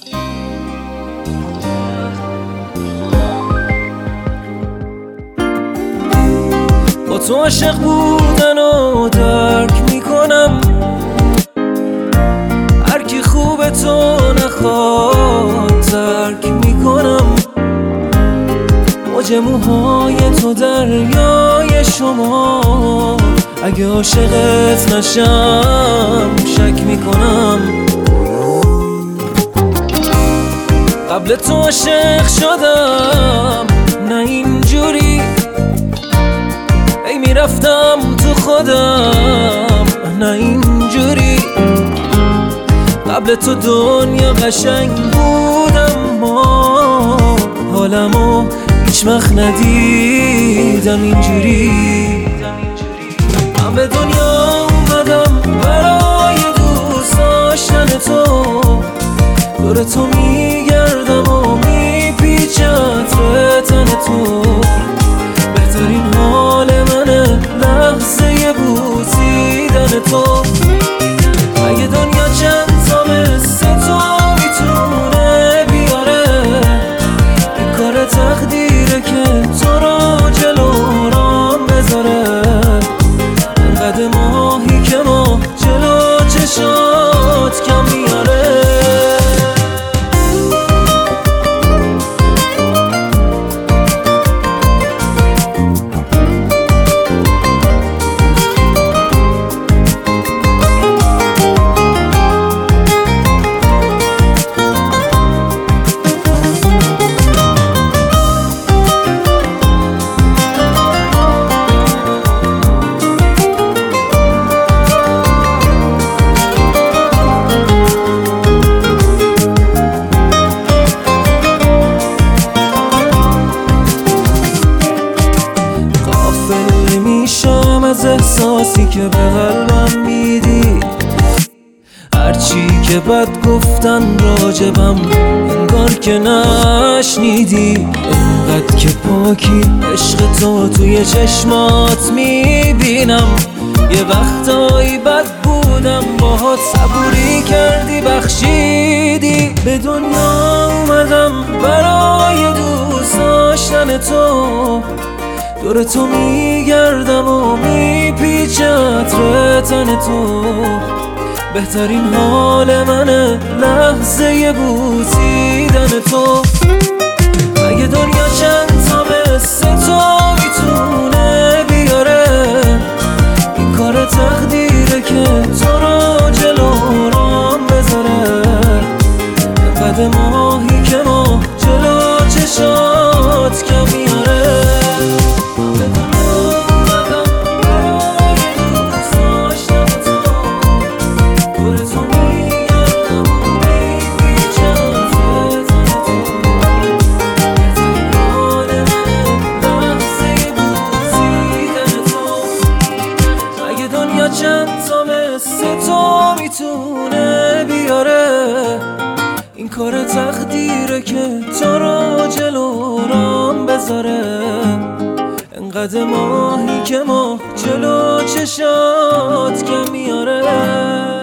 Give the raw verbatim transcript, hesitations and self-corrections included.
با تو عاشق بودن و درک میکنم، هر کی خوب تو نخواد ترک میکنم. موج موهای تو دریای شما، اگه عاشقت نشم شک میکنم. قبل تو عاشق شدم نه اینجوری، ای میرفتم تو خودم نه اینجوری. قبل تو دنیا قشنگ بودم، ما حالمو هیچ وقت ندیدم اینجوری. من به دنیا اومدم برای دوست داشتن تو، دور تو میگردم و میپیچه عطر تن تو. بهترین حال منه لحظه بوسیدن تو. اگه دنیا چند تا مثل تو میتونه بیاره، این کار تقدیره که تو رو جلو رام بذاره. قد ماهی که ما جلو چشات کم میاره. از احساسی که به قلبم میدی، هرچی که بد گفتن راجبم انگار که نشنیدی. اینقدر که پاکی عشق تو توی چشمات میبینم. یه وقتایی بد بودم باهات صبوری کردی بخشیدی. به دنیا اومدم برای دوست داشتن تو، دور تو میگردم و میپیچه عطر تن تو. بهترین حال منه لحظه بوسیدن تو. اگه دنیا چند تا مثل تو میتونه بیاره، این کار تقدیره که تو رو جلو رام بذاره. قد ماهی که ما جلو چشات کم میاره. چند تا مثل تو میتونه بیاره، این کار تقدیره که تو رو جلو رام بذاره. انقدر ماهی که ما جلو چشات کم میاره.